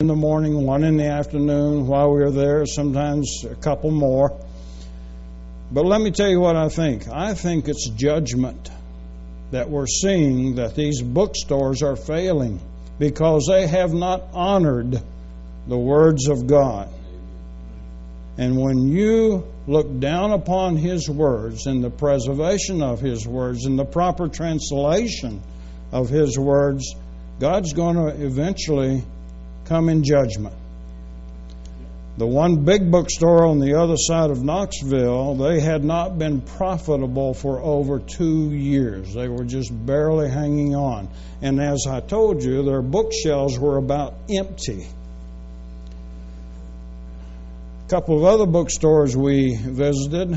the morning, 1 in the afternoon while we were there, sometimes a couple more. But let me tell you what I think. I think it's judgment that we're seeing, that these bookstores are failing because they have not honored the words of God. And when you look down upon His words and the preservation of His words and the proper translation of His words, God's going to eventually come in judgment. The one big bookstore on the other side of Knoxville, they had not been profitable for over 2 years. They were just barely hanging on. And as I told you, their bookshelves were about empty. A couple of other bookstores we visited,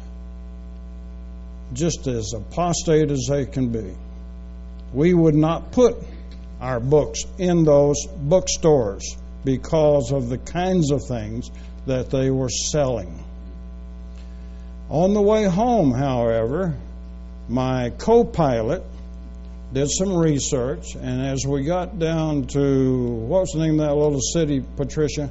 just as apostate as they can be. We would not put our books in those bookstores because of the kinds of things that they were selling. On the way home, however, my co-pilot did some research, and as we got down to, what was the name of that little city, Patricia?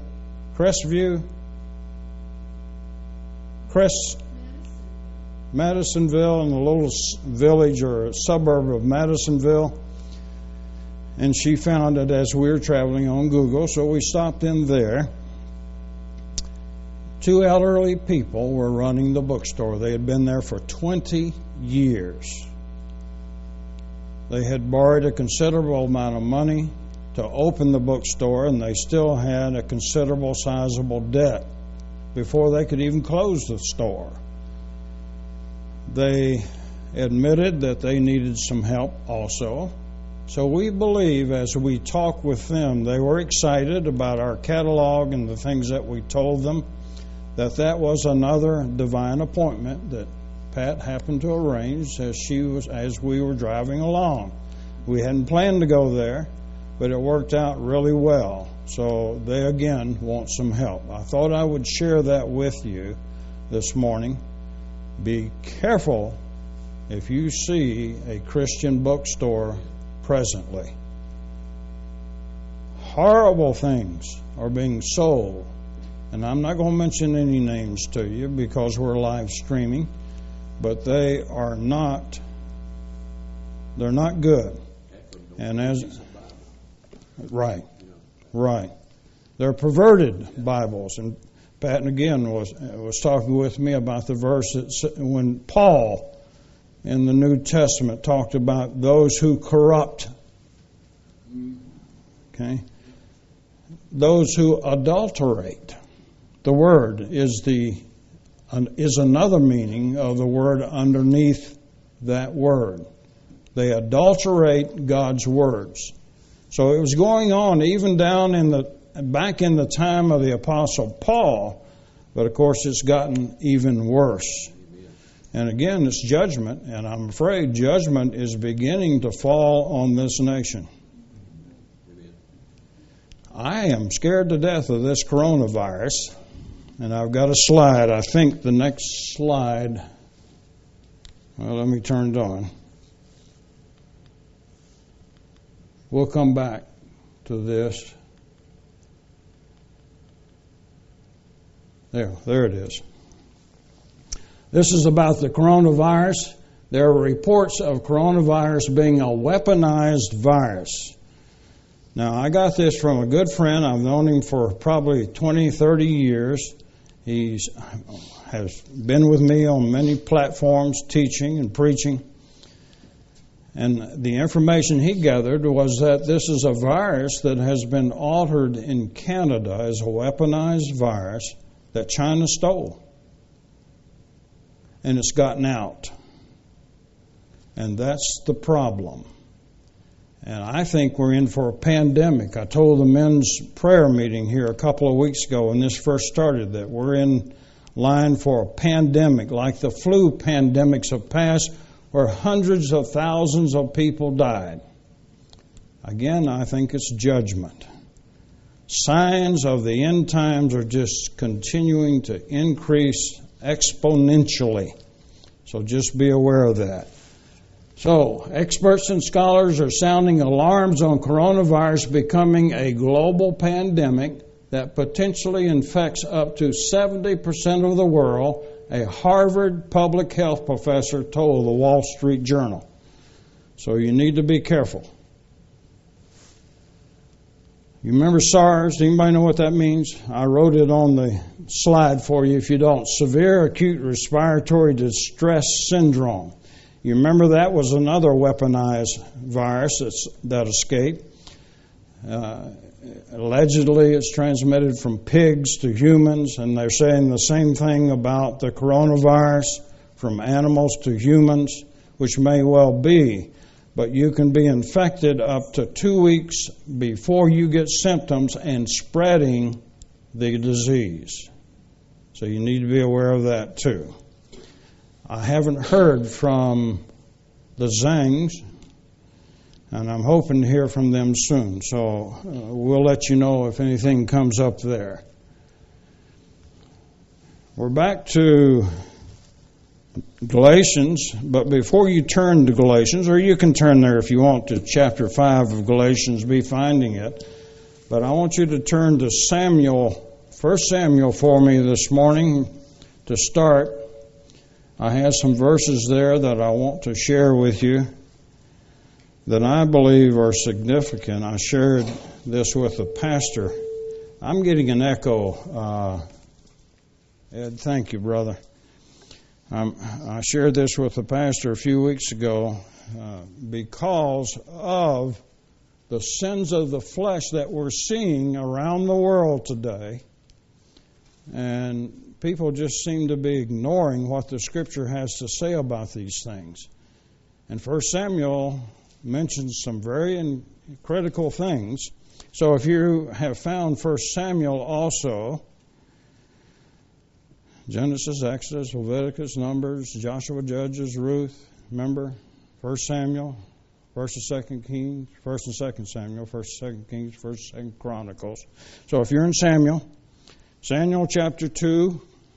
Madisonville, in the little village or suburb of Madisonville. And she found it as we were traveling on Google, so we stopped in there. 2 elderly people were running the bookstore. They had been there for 20 years. They had borrowed a considerable amount of money to open the bookstore, and they still had a considerable, sizable debt before they could even close the store. They admitted that they needed some help also. So we believe as we talk with them, they were excited about our catalog and the things that we told them, that was another divine appointment that Pat happened to arrange as we were driving along. We hadn't planned to go there, but it worked out really well. So they again want some help. I thought I would share that with you this morning. Be careful if you see a Christian bookstore presently. Horrible things are being sold, and I'm not going to mention any names to you because we're live streaming, but they're not good. And right, they're perverted Bibles. And Pat again was talking with me about the verse when Paul in the New Testament talked about those who corrupt. Okay? Those who adulterate. The word is another meaning of the word underneath that word. They adulterate God's words. So it was going on even back in the time of the Apostle Paul, but of course it's gotten even worse. And again, it's judgment, and I'm afraid judgment is beginning to fall on this nation. I am scared to death of this coronavirus, and I've got a slide. I think the next slide, well, let me turn it on. We'll come back to this. There it is. This is about the coronavirus. There are reports of coronavirus being a weaponized virus. Now, I got this from a good friend. I've known him for probably 20, 30 years. He has been with me on many platforms, teaching and preaching. And the information he gathered was that this is a virus that has been altered in Canada as a weaponized virus that China stole. And it's gotten out. And that's the problem. And I think we're in for a pandemic. I told the men's prayer meeting here a couple of weeks ago when this first started that we're in line for a pandemic, like the flu pandemics of past, where hundreds of thousands of people died. Again, I think it's judgment. Signs of the end times are just continuing to increase exponentially. So just be aware of that. So, experts and scholars are sounding alarms on coronavirus becoming a global pandemic that potentially infects up to 70% of the world, a Harvard public health professor told the Wall Street Journal. So you need to be careful. You remember SARS? Anybody know what that means? I wrote it on the slide for you if you don't. Severe Acute Respiratory Distress Syndrome. You remember that was another weaponized virus that escaped. Allegedly, it's transmitted from pigs to humans, and they're saying the same thing about the coronavirus, from animals to humans, which may well be. But you can be infected up to 2 weeks before you get symptoms and spreading the disease. So you need to be aware of that too. I haven't heard from the Zangs, and I'm hoping to hear from them soon. So we'll let you know if anything comes up there. We're back to Galatians, but before you turn to Galatians, or you can turn there if you want to chapter 5 of Galatians, be finding it. But I want you to turn to Samuel, 1 Samuel for me this morning to start. I have some verses there that I want to share with you that I believe are significant. I shared this with the pastor. I'm getting an echo. Ed, thank you, brother. I shared this with the pastor a few weeks ago because of the sins of the flesh that we're seeing around the world today. And people just seem to be ignoring what the Scripture has to say about these things. And 1 Samuel mentions some very critical things. So if you have found 1 Samuel also, Genesis, Exodus, Leviticus, Numbers, Joshua, Judges, Ruth, remember? 1 Samuel, 1st and 2nd Kings, 1st and 2nd Samuel, 1st and 2nd Kings, 1st and 2nd Chronicles. So if you're in Samuel chapter 2,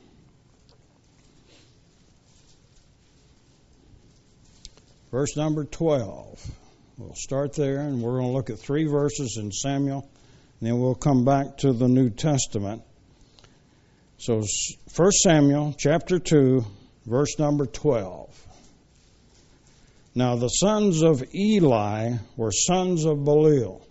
verse number 12. We'll start there, and we're going to look at 3 verses in Samuel, and then we'll come back to the New Testament. So 1 Samuel chapter 2, verse number 12. Now the sons of Eli were sons of Belial.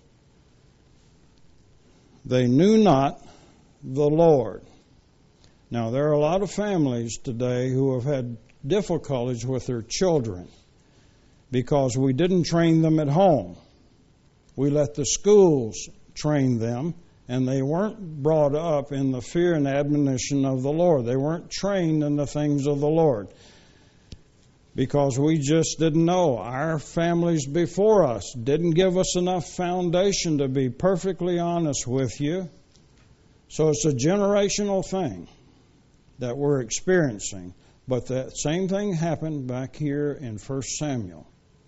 They knew not the Lord. Now there are a lot of families today who have had difficulties with their children because we didn't train them at home. We let the schools train them, and they weren't brought up in the fear and admonition of the Lord. They weren't trained in the things of the Lord because we just didn't know. Our families before us didn't give us enough foundation, to be perfectly honest with you. So it's a generational thing that we're experiencing. But that same thing happened back here in 1 Samuel.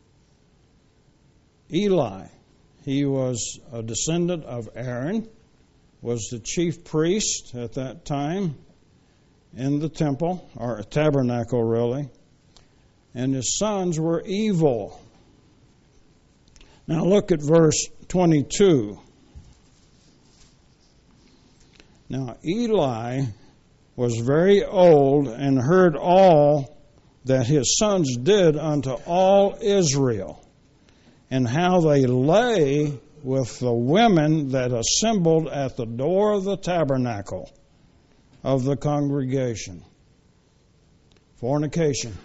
Eli, he was a descendant of Aaron, was the chief priest at that time in the temple, or tabernacle really, and his sons were evil. Now look at verse 22. Now Eli was very old and heard all that his sons did unto all Israel, and how they lay with the women that assembled at the door of the tabernacle of the congregation. Fornication.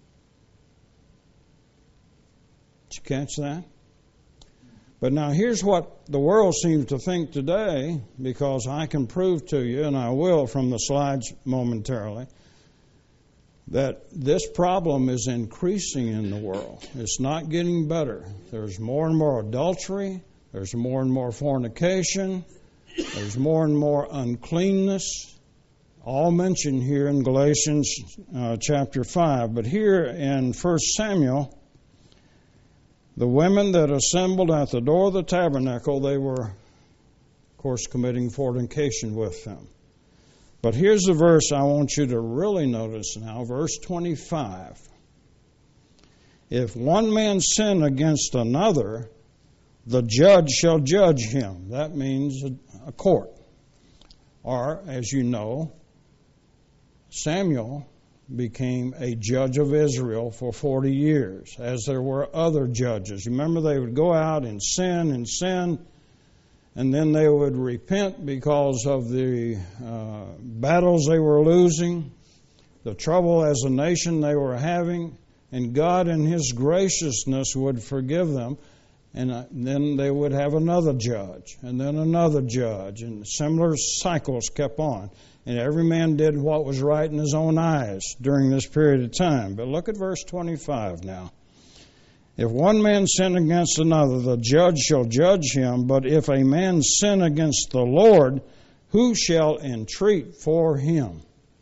Did you catch that? But now here's what the world seems to think today, because I can prove to you, and I will from the slides momentarily, that this problem is increasing in the world. It's not getting better. There's more and more adultery. There's more and more fornication. There's more and more uncleanness. All mentioned here in Galatians chapter 5. But here in 1 Samuel, the women that assembled at the door of the tabernacle, they were, of course, committing fornication with them. But here's the verse I want you to really notice now, verse 25. If one man sin against another, the judge shall judge him. That means a court. Or, as you know, Samuel became a judge of Israel for 40 years, as there were other judges. Remember, they would go out and sin, and then they would repent because of the battles they were losing, the trouble as a nation they were having, and God in His graciousness would forgive them, and then they would have another judge, and then another judge, and similar cycles kept on. And every man did what was right in his own eyes during this period of time. But look at verse 25 now. If one man sin against another, the judge shall judge him. But if a man sin against the Lord, who shall entreat for him?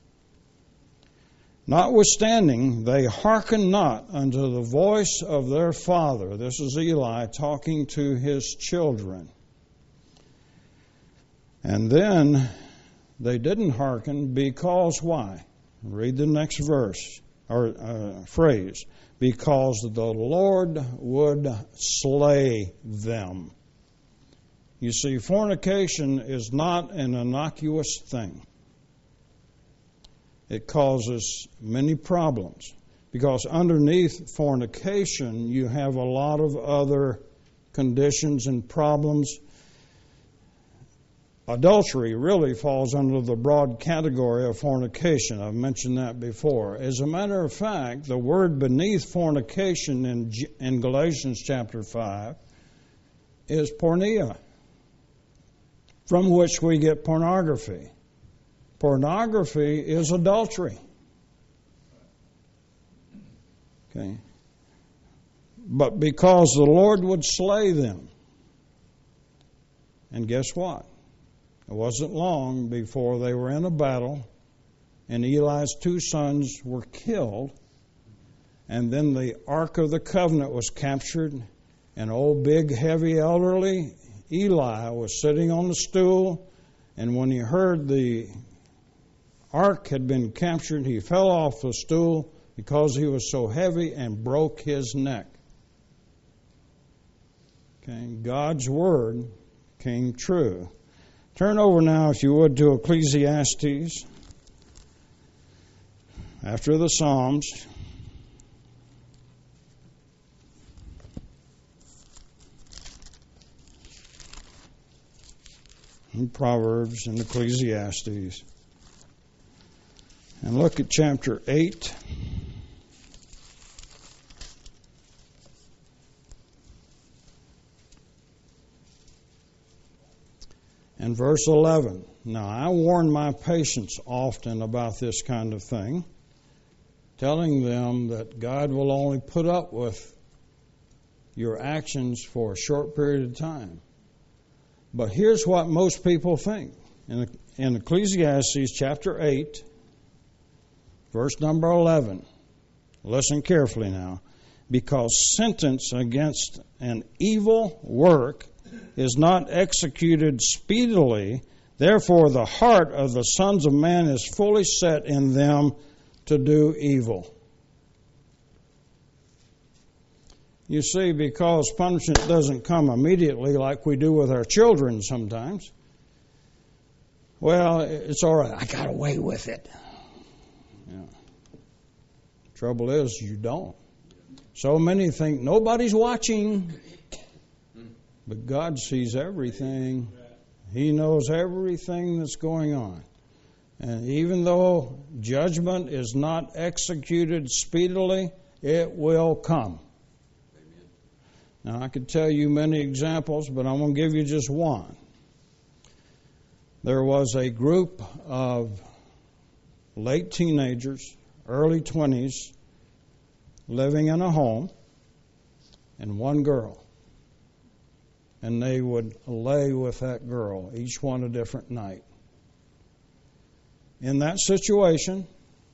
Notwithstanding, they hearken not unto the voice of their father. This is Eli talking to his children. And then they didn't hearken because why? Read the next verse or phrase. Because the Lord would slay them. You see, fornication is not an innocuous thing. It causes many problems. Because underneath fornication, you have a lot of other conditions and problems. Adultery really falls under the broad category of fornication. I've mentioned that before. As a matter of fact, the word beneath fornication in Galatians chapter 5 is porneia, from which we get pornography. Pornography is adultery. Okay. But because the Lord would slay them. And guess what? It wasn't long before they were in a battle, and Eli's two sons were killed, and then the Ark of the Covenant was captured, and old big, heavy, elderly Eli was sitting on the stool, and when he heard the Ark had been captured, he fell off the stool because he was so heavy and broke his neck. Okay, God's word came true. Turn over now, if you would, to Ecclesiastes, after the Psalms. And Proverbs and Ecclesiastes. And look at chapter 8. And verse 11. Now, I warn my patients often about this kind of thing, telling them that God will only put up with your actions for a short period of time. But here's what most people think. In Ecclesiastes chapter 8, verse number 11, listen carefully now. Because sentence against an evil work is not executed speedily, therefore the heart of the sons of man is fully set in them to do evil. You see, because punishment doesn't come immediately like we do with our children sometimes, well, it's all right. I got away with it. Yeah. Trouble is, you don't. So many think nobody's watching. But God sees everything. He knows everything that's going on. And even though judgment is not executed speedily, it will come. Amen. Now, I could tell you many examples, but I'm going to give you just one. There was a group of late teenagers, early 20s, living in a home, and one girl. And they would lay with that girl, each one a different night. In that situation,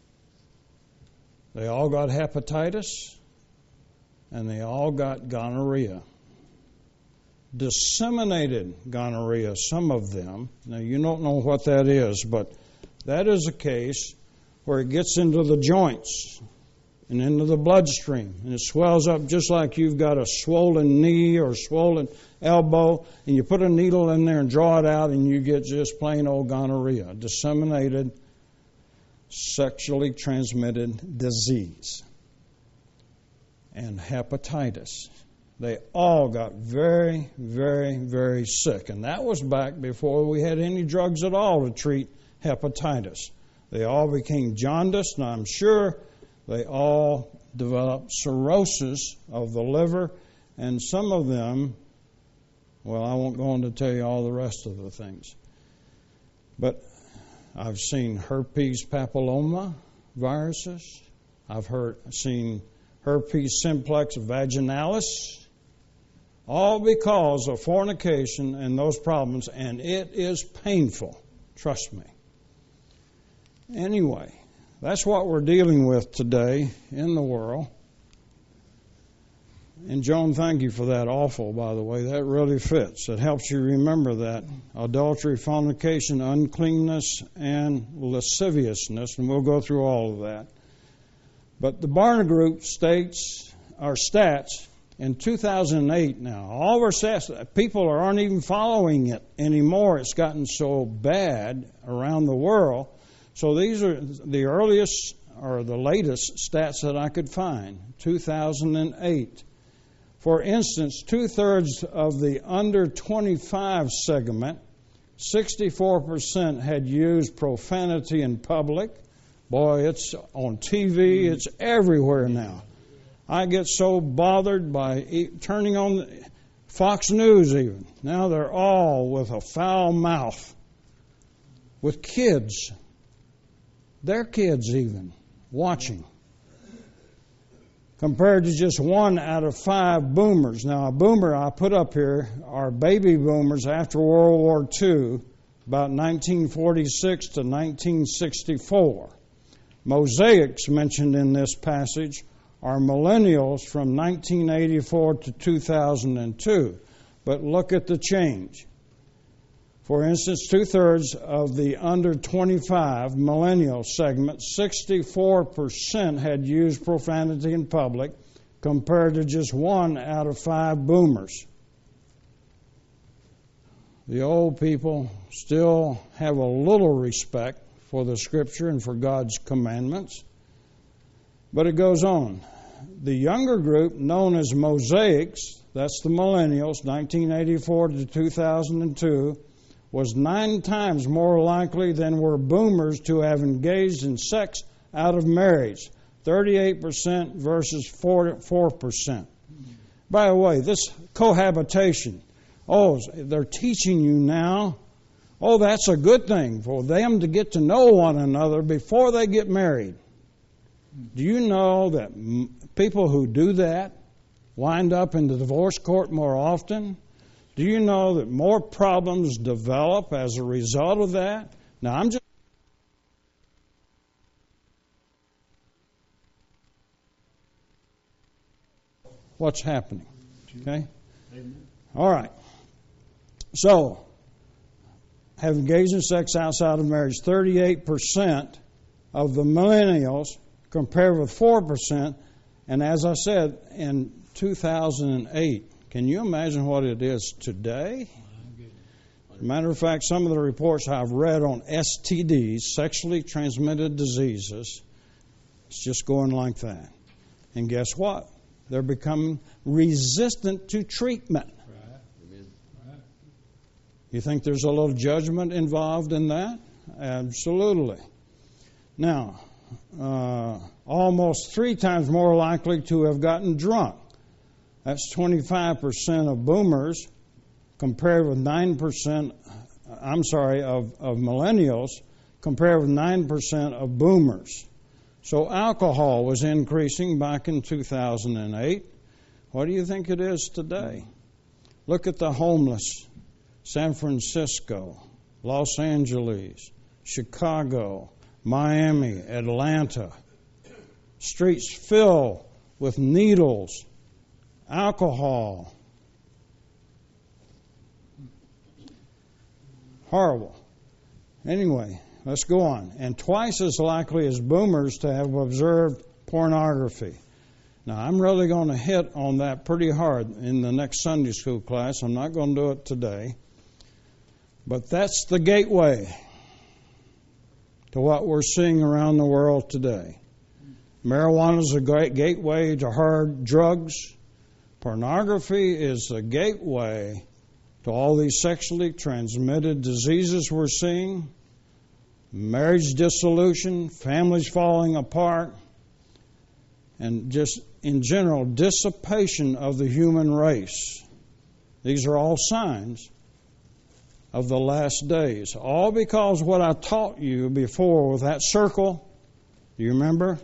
they all got hepatitis, and they all got gonorrhea. Disseminated gonorrhea, some of them. Now, you don't know what that is, but that is a case where it gets into the joints and into the bloodstream. And it swells up just like you've got a swollen knee or swollen elbow, and you put a needle in there and draw it out, and you get just plain old gonorrhea, disseminated, sexually transmitted disease, and hepatitis. They all got very, very, very sick. And that was back before we had any drugs at all to treat hepatitis. They all became jaundiced, and I'm sure they all developed cirrhosis of the liver, and some of them, well, I won't go on to tell you all the rest of the things. But I've seen herpes papilloma viruses. I've seen herpes simplex vaginalis, all because of fornication and those problems, and it is painful, trust me. Anyway, that's what we're dealing with today in the world. And Joan, thank you for that awful, by the way. That really fits. It helps you remember that. Adultery, fornication, uncleanness, and lasciviousness, and we'll go through all of that. But the Barna Group states, our stats, in 2008 now, all of our stats, people aren't even following it anymore. It's gotten so bad around the world. So these are the earliest or the latest stats that I could find, 2008. For instance, 2/3 of the under 25 segment, 64% had used profanity in public. Boy, it's on TV, it's everywhere now. I get so bothered by turning on Fox News even. Now they're all with a foul mouth. With kids. Their kids even watching. Compared to just 1 out of 5 boomers. Now a boomer I put up here are baby boomers after World War II, about 1946 to 1964. Mosaics mentioned in this passage are millennials from 1984 to 2002. But look at the change. For instance, 2/3 of the under 25 millennial segment, 64% had used profanity in public, compared to just 1 out of 5 boomers. The old people still have a little respect for the Scripture and for God's commandments. But it goes on. The younger group, known as Mosaics, that's the millennials, 1984 to 2002, was 9 times more likely than were boomers to have engaged in sex out of marriage, 38% versus 4%. By the way, this cohabitation, they're teaching you now, that's a good thing for them to get to know one another before they get married. Do you know that people who do that wind up in the divorce court more often? Do you know that more problems develop as a result of that? Now, I'm just... What's happening? Okay? All right. So, have engaged in sex outside of marriage, 38% of the millennials, compared with 4%. And as I said, in 2008, can you imagine what it is today? As a matter of fact, some of the reports I've read on STDs, sexually transmitted diseases, it's just going like that. And guess what? They're becoming resistant to treatment. You think there's a little judgment involved in that? Absolutely. Now, almost 3 times more likely to have gotten drunk. That's 25% of boomers, compared with 9%, of millennials, compared with 9% of boomers. So alcohol was increasing back in 2008. What do you think it is today? Look at the homeless. San Francisco, Los Angeles, Chicago, Miami, Atlanta. Streets filled with needles, alcohol. Horrible. Anyway, let's go on. And twice as likely as boomers to have observed pornography. Now, I'm really going to hit on that pretty hard in the next Sunday school class. I'm not going to do it today. But that's the gateway to what we're seeing around the world today. Marijuana is a great gateway to hard drugs. Pornography is a gateway to all these sexually transmitted diseases we're seeing. Marriage dissolution, families falling apart, and just in general dissipation of the human race. These are all signs of the last days. All because what I taught you before with that circle, do you remember?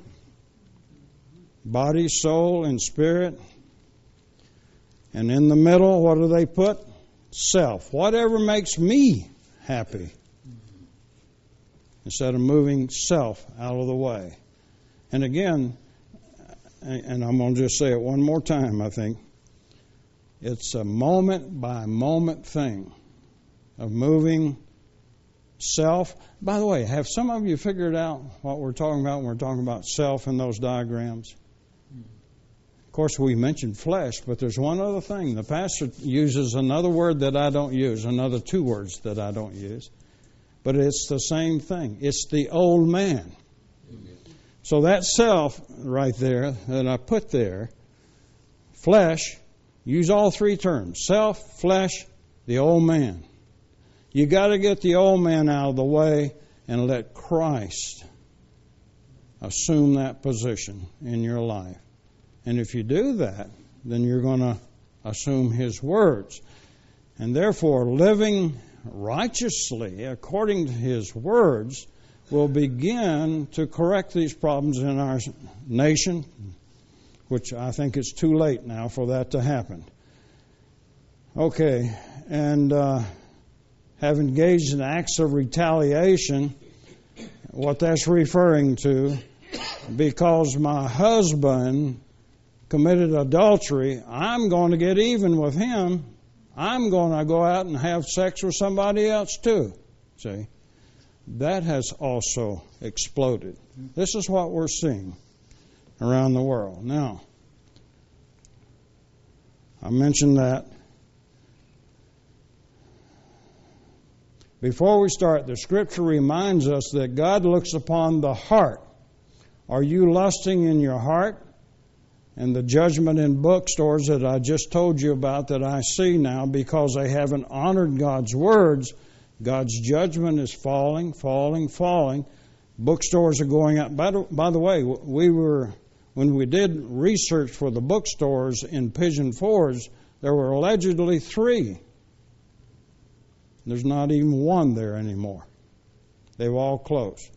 Body, soul, and spirit. And in the middle, what do they put? Self. Whatever makes me happy. Instead of moving self out of the way. And again, and I'm going to just say it one more time, I think. It's a moment by moment thing of moving self. By the way, have some of you figured out what we're talking about when we're talking about self in those diagrams? Of course, we mentioned flesh, but there's one other thing. The pastor uses another word that I don't use, another two words that I don't use. But it's the same thing. It's the old man. So that self right there that I put there, flesh, use all three terms. Self, flesh, the old man. You got to get the old man out of the way and let Christ assume that position in your life. And if you do that, then you're going to assume His words. And therefore, living righteously according to His words will begin to correct these problems in our nation, which I think it's too late now for that to happen. Okay, and have engaged in acts of retaliation, what that's referring to, because my husband committed adultery, I'm going to get even with him. I'm going to go out and have sex with somebody else too. See? That has also exploded. This is what we're seeing around the world. Now, I mentioned that. Before we start, the Scripture reminds us that God looks upon the heart. Are you lusting in your heart? And the judgment in bookstores that I just told you about that I see now, because they haven't honored God's words, God's judgment is falling. Bookstores are going up. By the way, when we did research for the bookstores in Pigeon Forge, there were allegedly 3. There's not even one there anymore. They've all closed.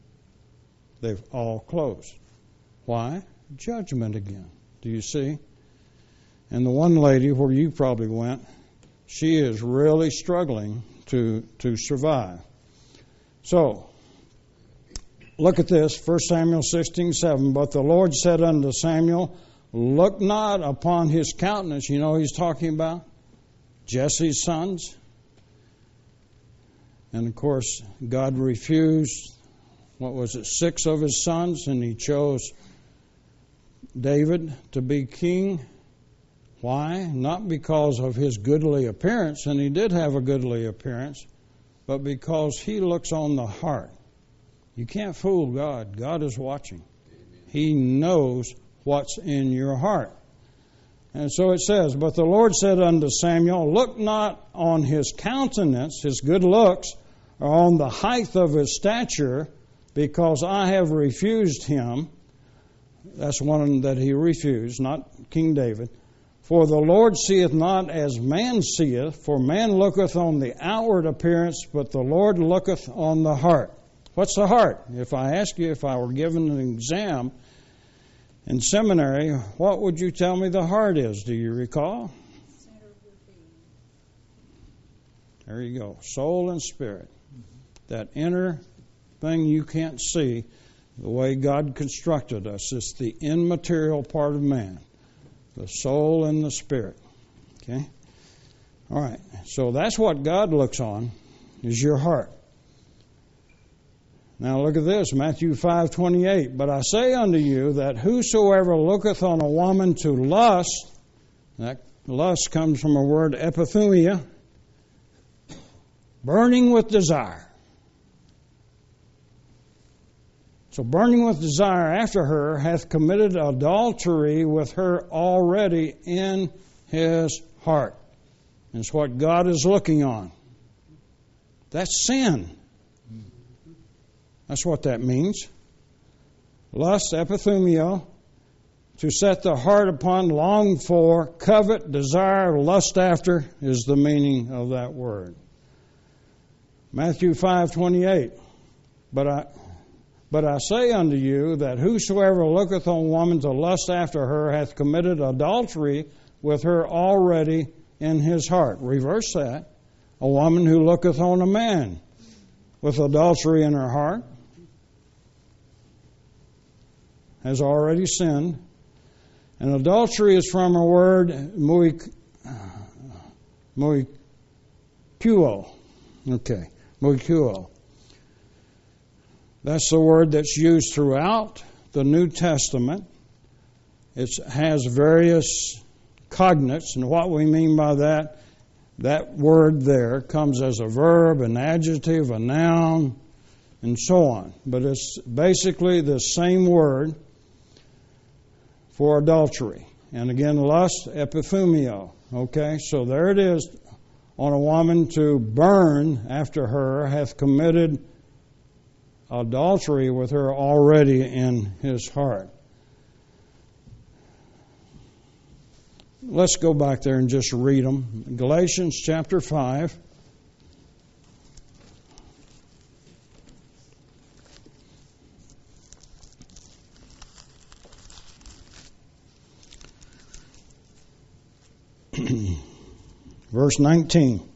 Why? Judgment again. Do you see? And the one lady where you probably went, she is really struggling to survive. So, look at this, 1 Samuel 16:7. But the Lord said unto Samuel, look not upon his countenance. You know who he's talking about? Jesse's sons. And of course, God refused, 6 of his sons, and he chose David to be king. Why? Not because of his goodly appearance, and he did have a goodly appearance, but because he looks on the heart. You can't fool God. God is watching. He knows what's in your heart. And so it says, but the Lord said unto Samuel, look not on his countenance, his good looks, or on the height of his stature, because I have refused him. That's one that he refused, not King David. For the Lord seeth not as man seeth, for man looketh on the outward appearance, but the Lord looketh on the heart. What's the heart? If I ask you, if I were given an exam in seminary, what would you tell me the heart is? Do you recall? Center of your being. There you go. Soul and spirit. That inner thing you can't see, the way God constructed us, is the immaterial part of man. The soul and the spirit. Okay? All right. So that's what God looks on, is your heart. Now look at this, Matthew 5:28. But I say unto you that whosoever looketh on a woman to lust, that lust comes from a word epithumia, burning with desire. So burning with desire after her hath committed adultery with her already in his heart. And it's what God is looking on. That's sin. That's what that means. Lust, epithumio, to set the heart upon, long for, covet, desire, lust after, is the meaning of that word. Matthew 5:28. But I say unto you that whosoever looketh on a woman to lust after her hath committed adultery with her already in his heart. Reverse that. A woman who looketh on a man with adultery in her heart has already sinned. And adultery is from a word moikuo. Okay, moikuo. That's the word that's used throughout the New Testament. It has various cognates, and what we mean by that word there comes as a verb, an adjective, a noun, and so on. But it's basically the same word for adultery. And again, lust, epithumio. Okay, so there it is. On a woman to burn after her hath committed adultery with her already in his heart. Let's go back there and just read them. Galatians chapter 5. Verse 19.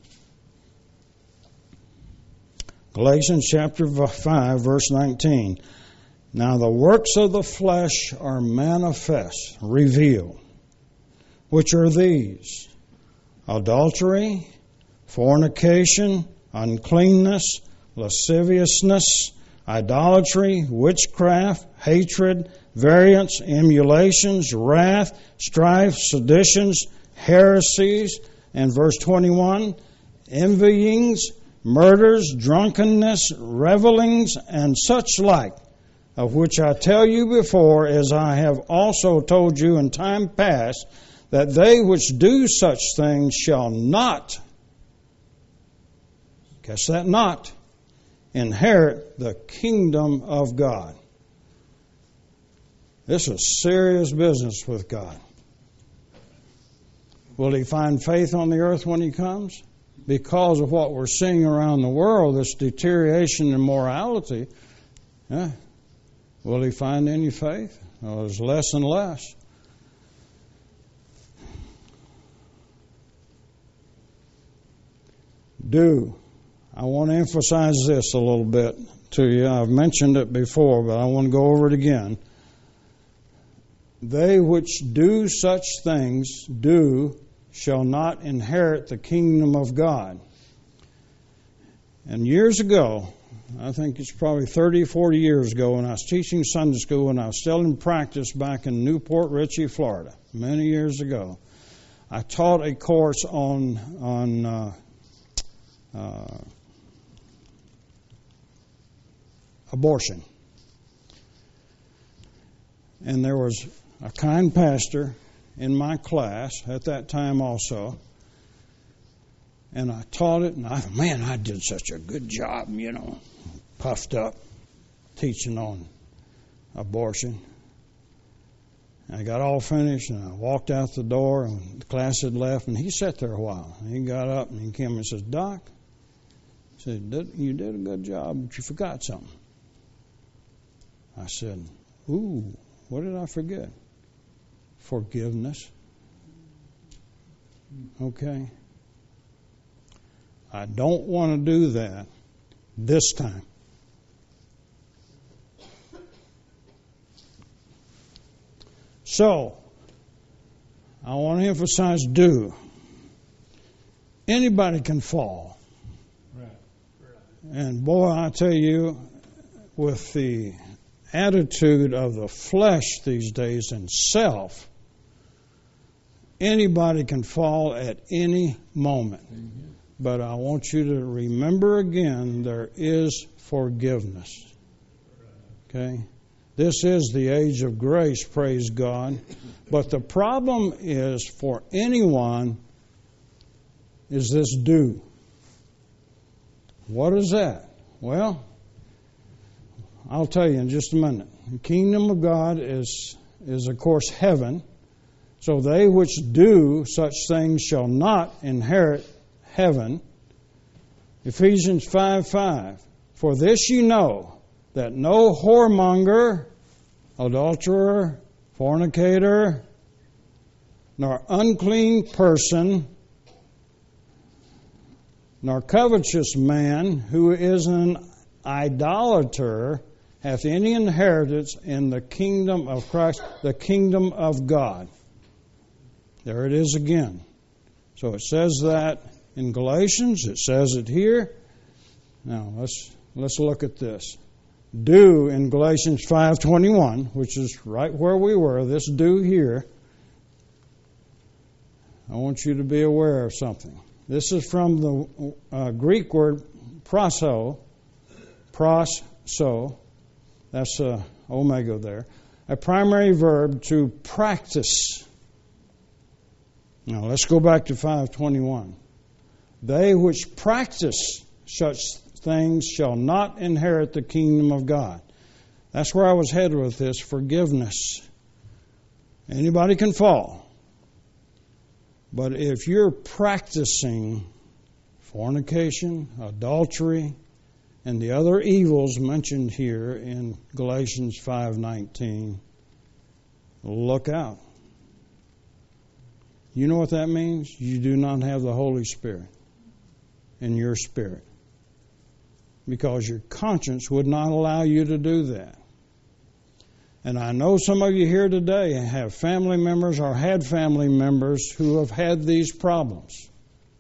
Galatians chapter 5, verse 19. Now the works of the flesh are manifest, revealed, which are these: adultery, fornication, uncleanness, lasciviousness, idolatry, witchcraft, hatred, variance, emulations, wrath, strife, seditions, heresies, and verse 21, envyings, murders, drunkenness, revelings, and such like, of which I tell you before, as I have also told you in time past, that they which do such things shall not, catch that, not, inherit the kingdom of God. This is serious business with God. Will he find faith on the earth when he comes? Because of what we're seeing around the world, this deterioration in morality, will he find any faith? Well, there's less and less. I want to emphasize this a little bit to you. I've mentioned it before, but I want to go over it again. They which do such things shall not inherit the kingdom of God. And years ago, I think it's probably 30, 40 years ago, when I was teaching Sunday school and I was still in practice back in Newport Richey, Florida, many years ago, I taught a course on abortion. And there was a kind pastor in my class at that time also. And I taught it, and I did such a good job, puffed up, teaching on abortion. I got all finished, and I walked out the door, and the class had left, and he sat there a while. He got up, and he came and says, "Doc," he said, "you did a good job, but you forgot something." I said, "Ooh, what did I forget?" "Forgiveness." Okay. I don't want to do that this time. So, I want to emphasize do. Anybody can fall. Right. And boy, I tell you, with the attitude of the flesh these days and self, anybody can fall at any moment. Mm-hmm. But I want you to remember again, there is forgiveness. Okay? This is the age of grace, praise God. But the problem is, for anyone, is this due. What is that? Well, I'll tell you in just a minute. The kingdom of God is of course heaven. So they which do such things shall not inherit heaven. Ephesians 5:5. For this you know, that no whoremonger, adulterer, fornicator, nor unclean person, nor covetous man, who is an idolater, hath any inheritance in the kingdom of Christ, the kingdom of God. There it is again. So it says that in Galatians, it says it here. Now let's look at this. Do in Galatians 5:21, which is right where we were, this do here. I want you to be aware of something. This is from the Greek word proso. That's omega there. A primary verb to practice. Now let's go back to 5:21. They which practice such things shall not inherit the kingdom of God. That's where I was headed with this, forgiveness. Anybody can fall. But if you're practicing fornication, adultery, and the other evils mentioned here in Galatians 5:19, look out. You know what that means? You do not have the Holy Spirit in your spirit, because your conscience would not allow you to do that. And I know some of you here today have family members or had family members who have had these problems.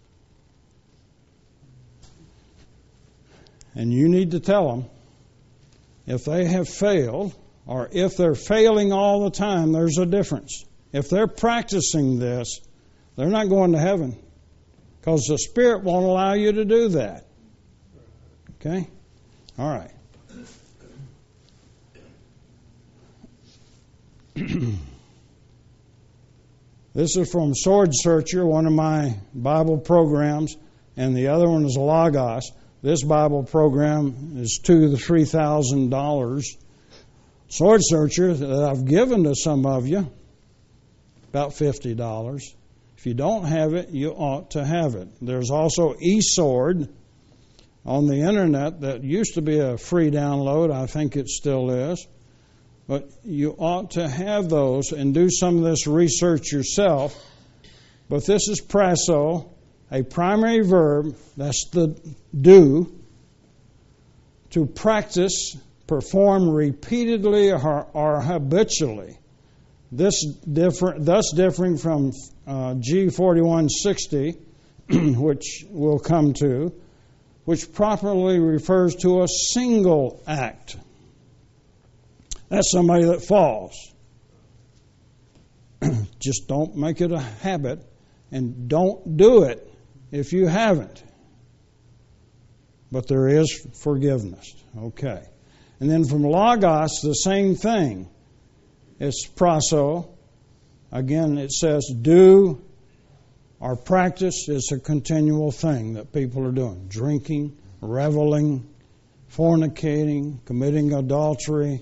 And you need to tell them, if they have failed, or if they're failing all the time, there's a difference. If they're practicing this, they're not going to heaven, because the Spirit won't allow you to do that. Okay? All right. This is from Sword Searcher, one of my Bible programs, and the other one is Logos. This Bible program is $2,000 to $3,000. Sword Searcher that I've given to some of you, about $50. If you don't have it, you ought to have it. There's also eSword on the internet that used to be a free download. I think it still is. But you ought to have those and do some of this research yourself. But this is praso, a primary verb, that's the do, to practice, perform repeatedly or habitually. Thus differing from G4160, which we'll come to, which properly refers to a single act. That's somebody that falls. Just don't make it a habit, and don't do it if you haven't. But there is forgiveness. Okay. And then from Logos, the same thing. It's praso. Again, it says do or practice. It's a continual thing that people are doing. Drinking, reveling, fornicating, committing adultery.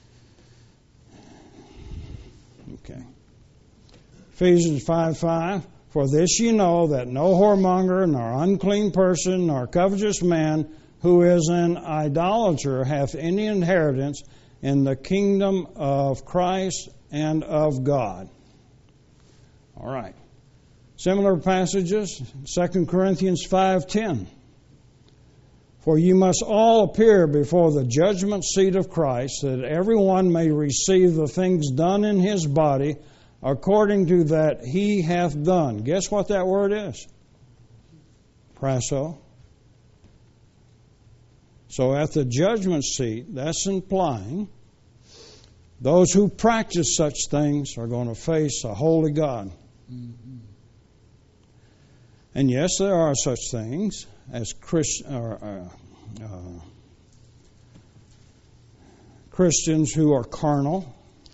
Okay. Ephesians 5:5. For this you know, that no whoremonger, nor unclean person, nor covetous man, who is an idolater, hath any inheritance in the kingdom of Christ and of God. All right. Similar passages, 2 Corinthians 5:10. For you must all appear before the judgment seat of Christ, that everyone may receive the things done in his body according to that he hath done. Guess what that word is? Praso. So at the judgment seat, that's implying those who practice such things are going to face a holy God. Mm-hmm. And yes, there are such things as Christians who are carnal.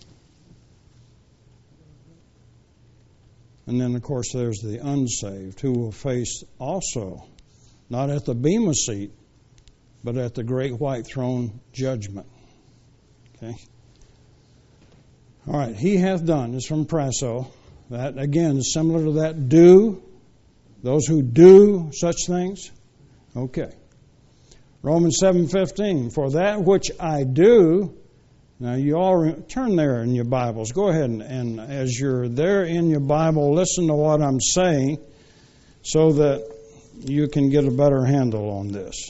And then, of course, there's the unsaved who will face also, not at the bema seat, but at the great white throne judgment. Okay? All right, he hath done is from Praso. That, again, is similar to that do. Those who do such things. Okay. Romans 7:15. For that which I do. Now, you all turn there in your Bibles. Go ahead and as you're there in your Bible, listen to what I'm saying so that you can get a better handle on this.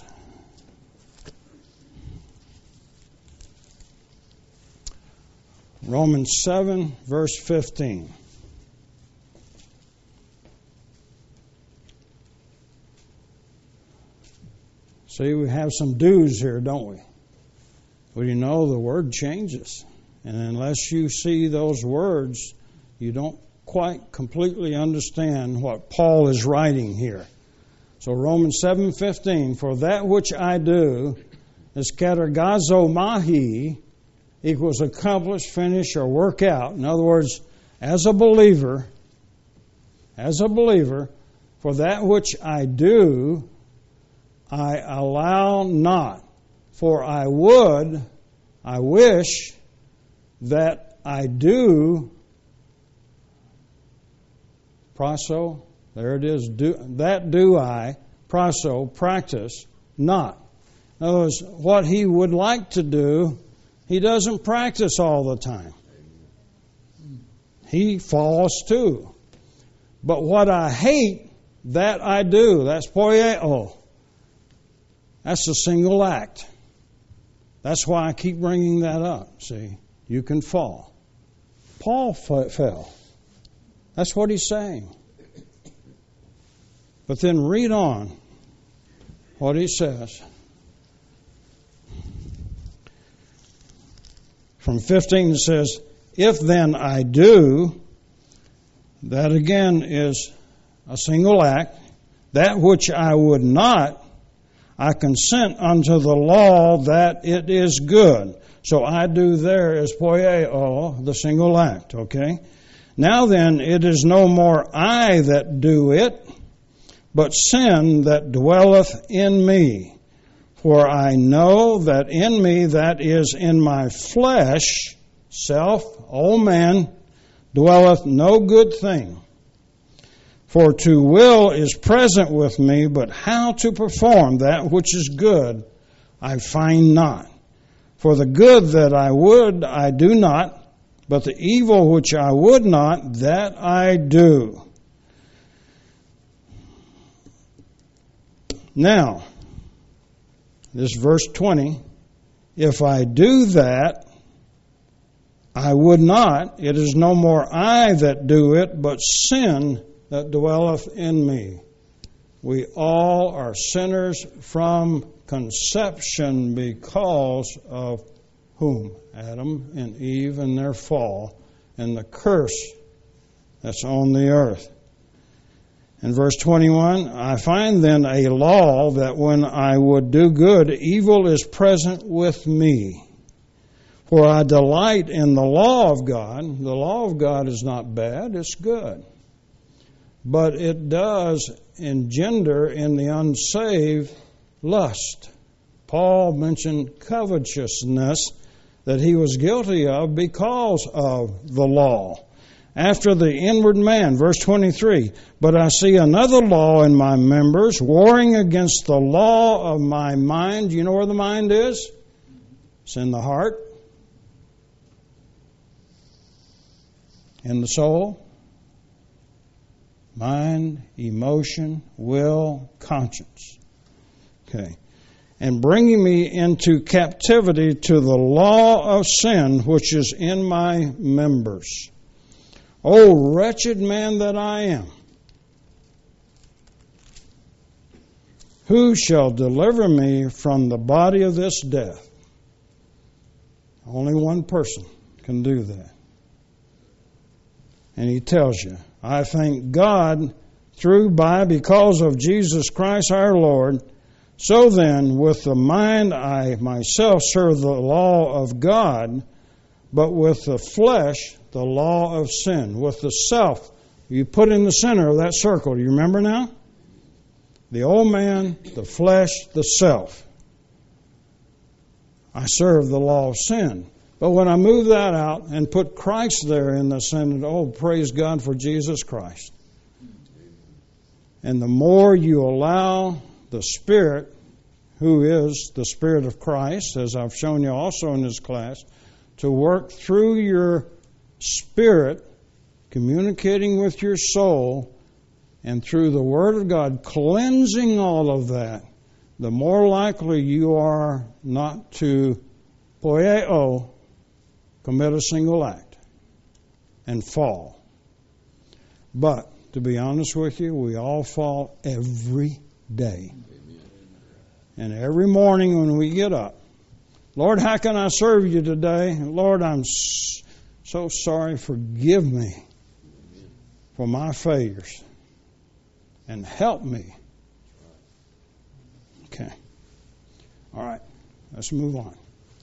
Romans 7, verse 15. See, we have some do's here, don't we? Well, you know, the word changes. And unless you see those words, you don't quite completely understand what Paul is writing here. So Romans 7:15, for that which I do is katergazo mahi, equals accomplish, finish, or work out. In other words, as a believer, for that which I do, I allow not, for I wish that I do, praso, there it is, do I, praso, practice, not. In other words, what he would like to do, he doesn't practice all the time. He falls too. But what I hate, that I do. That's poieo. That's a single act. That's why I keep bringing that up. See, you can fall. Paul fell. That's what he's saying. But then read on what he says. From 15 it says, if then I do, that again is a single act, that which I would not, I consent unto the law that it is good. So I do there is poieo, the single act, okay? Now then, it is no more I that do it, but sin that dwelleth in me. For I know that in me, that is in my flesh, self, old man, dwelleth no good thing. For to will is present with me, but how to perform that which is good, I find not. For the good that I would, I do not, but the evil which I would not, that I do. Now, this verse 20, if I do that, I would not, it is no more I that do it, but sin that dwelleth in me. We all are sinners from conception because of whom? Adam and Eve and their fall and the curse that's on the earth. In verse 21, I find then a law that when I would do good, evil is present with me. For I delight in the law of God. The law of God is not bad, it's good. But it does engender in the unsaved lust. Paul mentioned covetousness that he was guilty of because of the law. After the inward man, verse 23, but I see another law in my members, warring against the law of my mind. You know where the mind is? It's in the heart, in the soul. Mind, emotion, will, conscience. Okay. And bringing me into captivity to the law of sin which is in my members. O wretched man that I am, Who shall deliver me from the body of this death? Only one person can do that. And he tells you, I thank God because of Jesus Christ our Lord. So then, with the mind I myself serve the law of God, but with the flesh, the law of sin. With the self, you put in the center of that circle. Do you remember now? The old man, the flesh, the self. I serve the law of sin. But when I move that out and put Christ there in the center, oh, praise God for Jesus Christ. And the more you allow the Spirit, who is the Spirit of Christ, as I've shown you also in this class, to work through your spirit, communicating with your soul, and through the Word of God, cleansing all of that, the more likely you are not to poieo, commit a single act, and fall. But, to be honest with you, we all fall every day. And every morning when we get up, Lord, how can I serve you today? Lord, I'm so sorry. Forgive me for my failures. And help me. Okay. All right. Let's move on.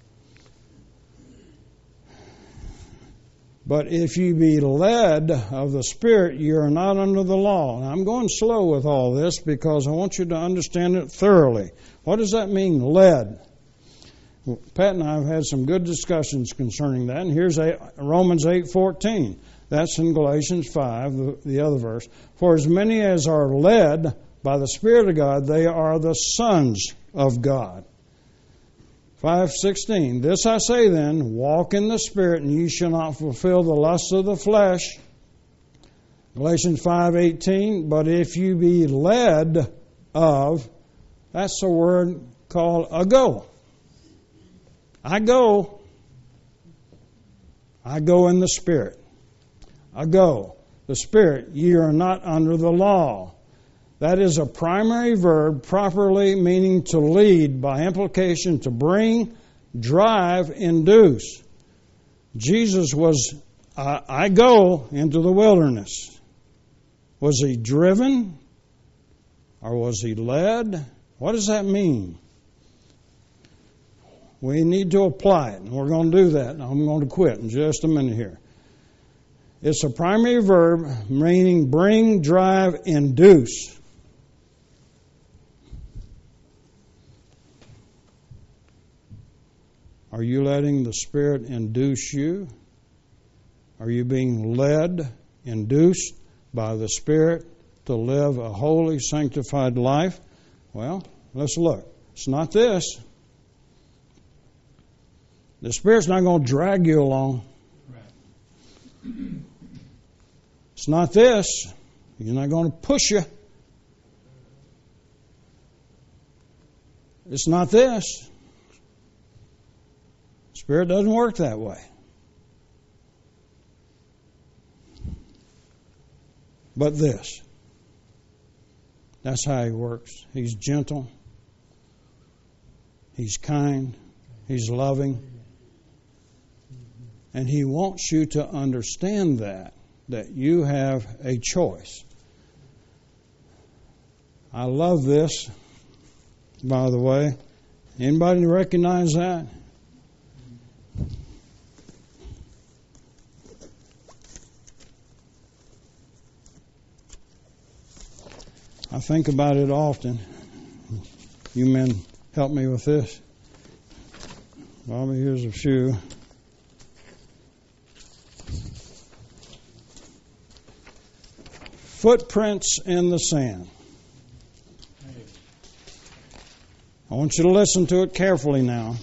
But if you be led of the Spirit, you are not under the law. And I'm going slow with all this because I want you to understand it thoroughly. What does that mean, led? Well, Pat and I have had some good discussions concerning that. And here's Romans 8:14. That's in Galatians 5, the other verse. For as many as are led by the Spirit of God, they are the sons of God. 5:16. This I say then, walk in the Spirit, and ye shall not fulfill the lusts of the flesh. Galatians 5:18. But if you be led of, that's a word called ago. I go in the Spirit. Ago, the Spirit, ye are not under the law. That is a primary verb, properly meaning to lead, by implication to bring, drive, induce. Jesus was, I go into the wilderness. Was he driven? Or was he led? What does that mean? We need to apply it, and we're going to do that. I'm going to quit in just a minute here. It's a primary verb meaning bring, drive, induce. Are you letting the Spirit induce you? Are you being led, induced by the Spirit to live a holy, sanctified life? Well, let's look. It's not this. The Spirit's not going to drag you along. It's not this. He's not going to push you. It's not this. Spirit doesn't work that way. But this. That's how He works. He's gentle. He's kind. He's loving. And He wants you to understand that you have a choice. I love this, by the way. Anybody recognize that? I think about it often. You men help me with this. Bobby, here's a few. Footprints in the sand. I want you to listen to it carefully now,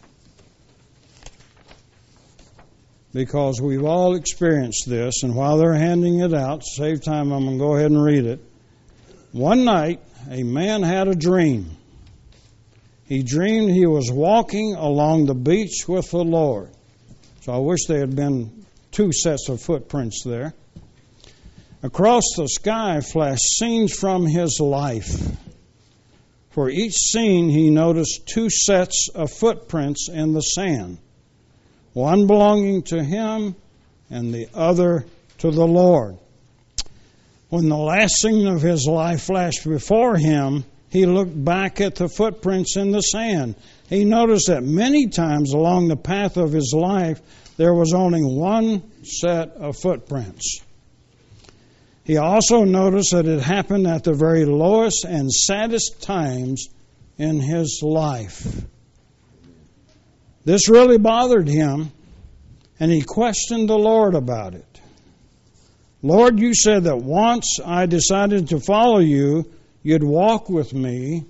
because we've all experienced this, and while they're handing it out, to save time, I'm going to go ahead and read it. One night, a man had a dream. He dreamed he was walking along the beach with the Lord. So I wish there had been two sets of footprints there. Across the sky flashed scenes from his life. For each scene he noticed two sets of footprints in the sand, one belonging to him and the other to the Lord. When the last scene of his life flashed before him, he looked back at the footprints in the sand. He noticed that many times along the path of his life, there was only one set of footprints. He also noticed that it happened at the very lowest and saddest times in his life. This really bothered him, and he questioned the Lord about it. Lord, you said that once I decided to follow you, you'd walk with me.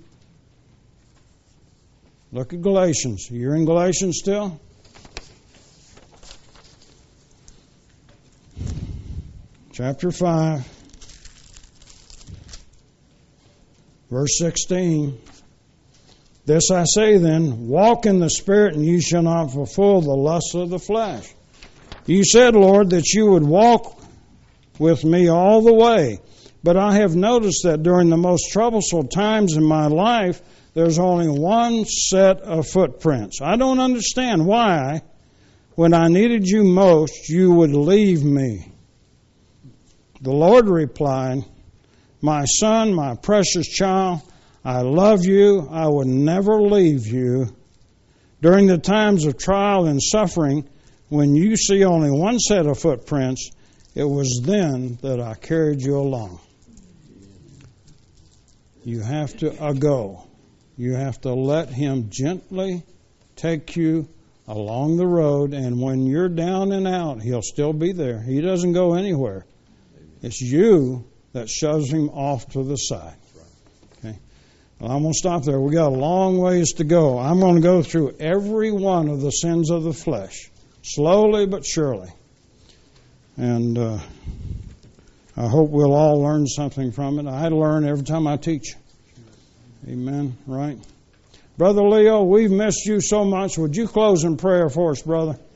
Look at Galatians. You're in Galatians still? Chapter 5, verse 16. This I say then, walk in the Spirit, and you shall not fulfill the lusts of the flesh. You said, Lord, that you would walk with me all the way. But I have noticed that during the most troublesome times in my life, there's only one set of footprints. I don't understand why, when I needed you most, you would leave me. The Lord replied, my son, my precious child, I love you. I would never leave you. During the times of trial and suffering, when you see only one set of footprints, it was then that I carried you along. You have to go. You have to let Him gently take you along the road, and when you're down and out, He'll still be there. He doesn't go anywhere. It's you that shoves Him off to the side. Okay. Well, I'm going to stop there. We got a long ways to go. I'm going to go through every one of the sins of the flesh, slowly but surely. And I hope we'll all learn something from it. I learn every time I teach. Amen. Right? Brother Leo, we've missed you so much. Would you close in prayer for us, brother?